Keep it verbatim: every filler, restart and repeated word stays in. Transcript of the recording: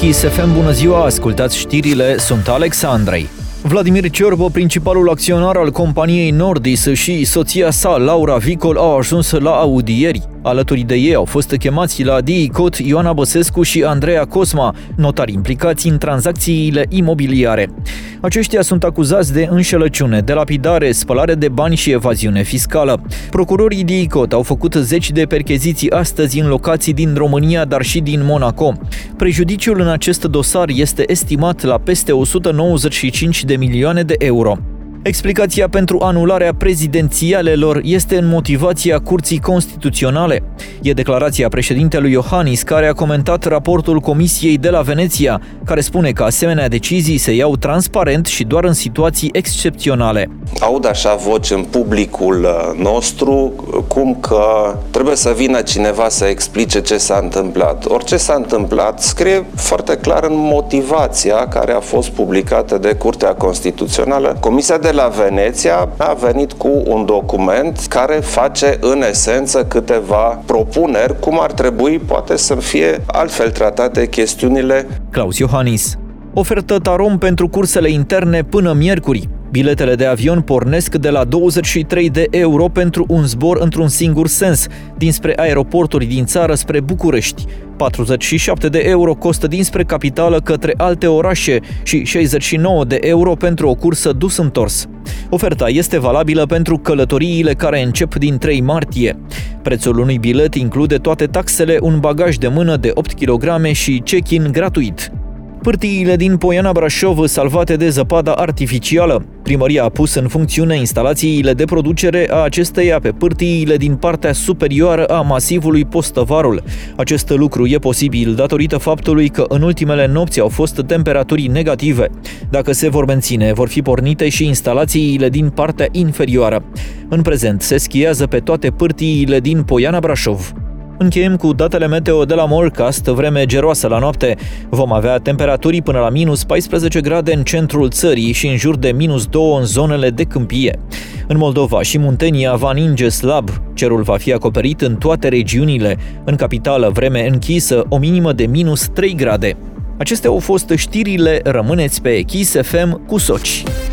Kiss F M, bună ziua, ascultați știrile, sunt Alexandrei. Vladimir Ciorbă, principalul acționar al companiei Nordis, și soția sa, Laura Vicol, au ajuns la audieri. Alături de ei au fost chemați la DICOT Ioana Băsescu și Andreea Cosma, notari implicați în tranzacțiile imobiliare. Aceștia sunt acuzați de înșelăciune, de lapidare, spălare de bani și evaziune fiscală. Procurorii DICOT au făcut zeci de percheziții astăzi în locații din România, dar și din Monaco. Prejudiciul în acest dosar este estimat la peste o sută nouăzeci și cinci de milioane de euro. Explicația pentru anularea prezidențialelor este în motivația Curții Constituționale. E declarația președintelui Iohannis, care a comentat raportul Comisiei de la Veneția, care spune că asemenea decizii se iau transparent și doar în situații excepționale. Aud așa voci în publicul nostru, cum că trebuie să vină cineva să explice ce s-a întâmplat. Orice s-a întâmplat scrie foarte clar în motivația care a fost publicată de Curtea Constituțională. Comisia de la Veneția a venit cu un document care face în esență câteva propuneri cum ar trebui poate să fie altfel tratate chestiunile. Claus Iohannis. Ofertă Tarom pentru cursele interne până miercuri. Biletele de avion pornesc de la douăzeci și trei de euro pentru un zbor într-un singur sens, dinspre aeroporturi din țară spre București. patruzeci și șapte de euro costă dinspre capitală către alte orașe și șaizeci și nouă de euro pentru o cursă dus-întors. Oferta este valabilă pentru călătoriile care încep din trei martie. Prețul unui bilet include toate taxele, un bagaj de mână de opt kilograme și check-in gratuit. Pârtiile din Poiana Brașov salvate de zăpada artificială. Primăria a pus în funcțiune instalațiile de producere a acesteia pe pârtiile din partea superioară a masivului Postăvarul. Acest lucru e posibil datorită faptului că în ultimele nopți au fost temperaturi negative. Dacă se vor menține, vor fi pornite și instalațiile din partea inferioară. În prezent se schiază pe toate pârtiile din Poiana Brașov. Încheiem cu datele meteo de la Morecast, vreme geroasă la noapte. Vom avea temperaturi până la minus paisprezece grade în centrul țării și în jur de minus doi în zonele de câmpie. În Moldova și Muntenia va ninge slab. Cerul va fi acoperit în toate regiunile. În capitală, vreme închisă, o minimă de minus trei grade. Acestea au fost știrile, rămâneți pe Kiss F M cu Soci.